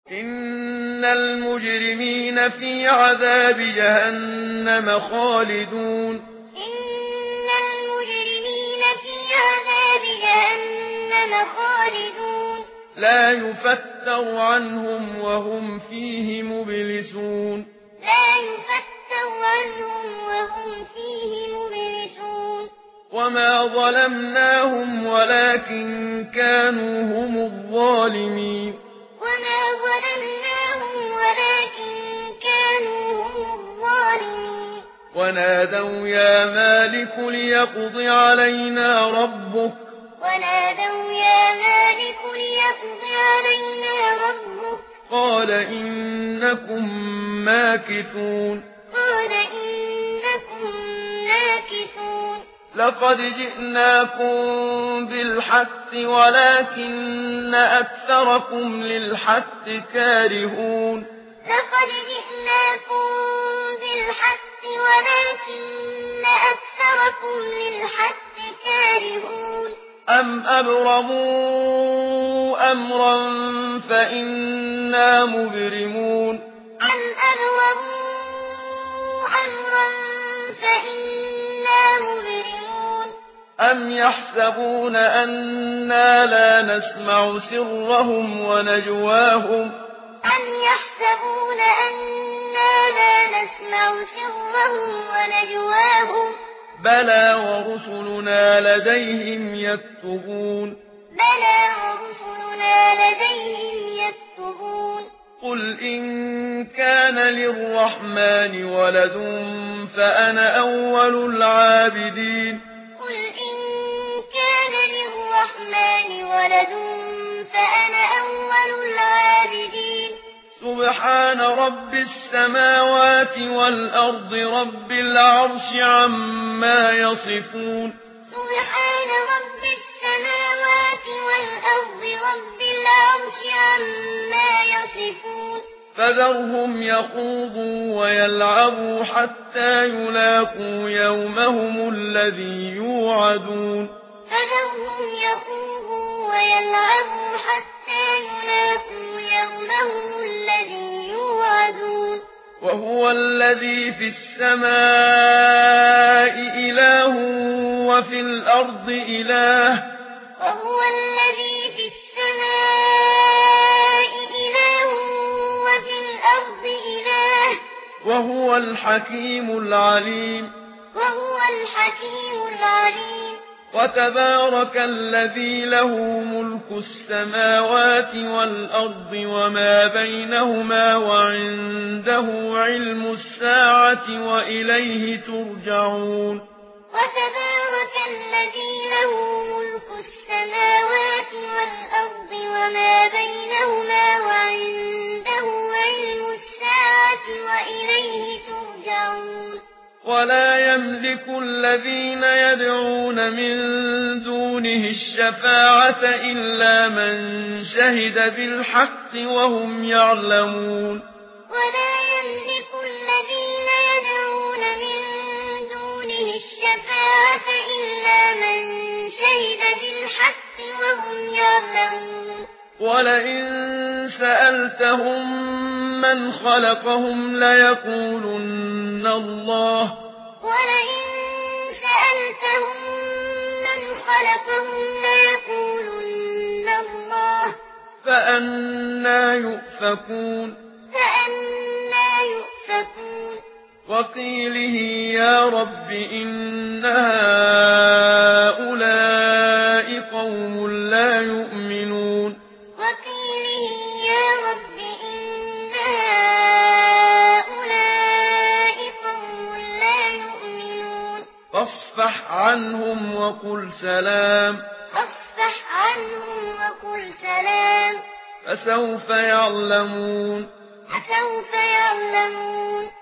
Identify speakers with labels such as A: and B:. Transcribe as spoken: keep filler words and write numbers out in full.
A: إن المجرمين في عذاب جهنم خالدون
B: إن المجرمين في عذاب جهنم خالدون
A: لا يفتر عنهم وهم فيه مبلسون
B: لا يفتر عنهم وهم فيه مبلسون
A: وما ظلمناهم ولكن كانوا هم الظالمين
B: وما ظلمناهم ولكن كانوا هم الظالمين
A: ونادوا يا مالك ليقض علينا ربك
B: ونادوا يا مالك ليقض علينا ربك
A: قال إنكم ماكثون
B: قال إنكم ماكثون
A: لقد جئناكم بالحق ولكن أكثركم للحق كارهون
B: لقد جئناكم بالحق ولكن أكثركم للحق كارهون
A: أم أبرموا أمرا فإنا مبرمون
B: أم أبرموا أمرا فإنا مبرمون
A: أم يحسبون أنا لا نسمع سرهم ونجواهم
B: أم يحسبون أنا لا نسمع سرهم ونجواهم
A: بلى ورسلنا لديهم يكتبون
B: بلى ورسلنا لديهم يكتبون
A: قل إن كان للرحمن ولد فأنا أول العابدين
B: قل إن كان للرحمن ولد فأنا أول العابدين
A: سبحان رب السماوات والأرض رب العرش عما يصفون
B: سبحان رب السماوات والأرض رب العرش عما يصفون
A: فذرهم يخوضوا ويلعبوا حتى يلاقوا يومهم الذي يوعدون
B: فذرهم يخوضوا ويلعبوا حتى يلاقوا يومهم الذي يوعدون
A: وهو الذي في السماء إله وفي الأرض إله
B: وهو الذي في السماء إله وفي الأرض إله
A: وهو الحكيم العليم
B: وهو الحكيم العليم
A: وتبارك الذي له ملك السماوات والأرض وما بينهما وعنده علم الساعة وإليه ترجعون
B: وتبارك الذي له ملك السماوات والأرض وما بينهما وعنده علم الساعة وإليه ترجعون
A: ولا يملك الذين يدعون من دونه الشفاعة إلا من شهد بالحق وهم يعلمون
B: ولا يملك الذين يدعون من دونه الشفاعة إلا من شهد بالحق وهم يعلمون
A: ولئن سألتهم من خلقهم ليقولن الله
B: ولئن سألتهم من خلقهم ليقولن الله
A: فأنا يؤفكون
B: فأنا يؤفكون
A: وقيله يا رب إن هؤلاء قوم لا يؤمنون
B: وقيله يا رب إن هؤلاء قوم لا يؤمنون
A: فاصفح عنهم وقل سلام
B: فاصفح عنهم وقل سلام
A: فسوف يعلمون
B: فسوف يعلمون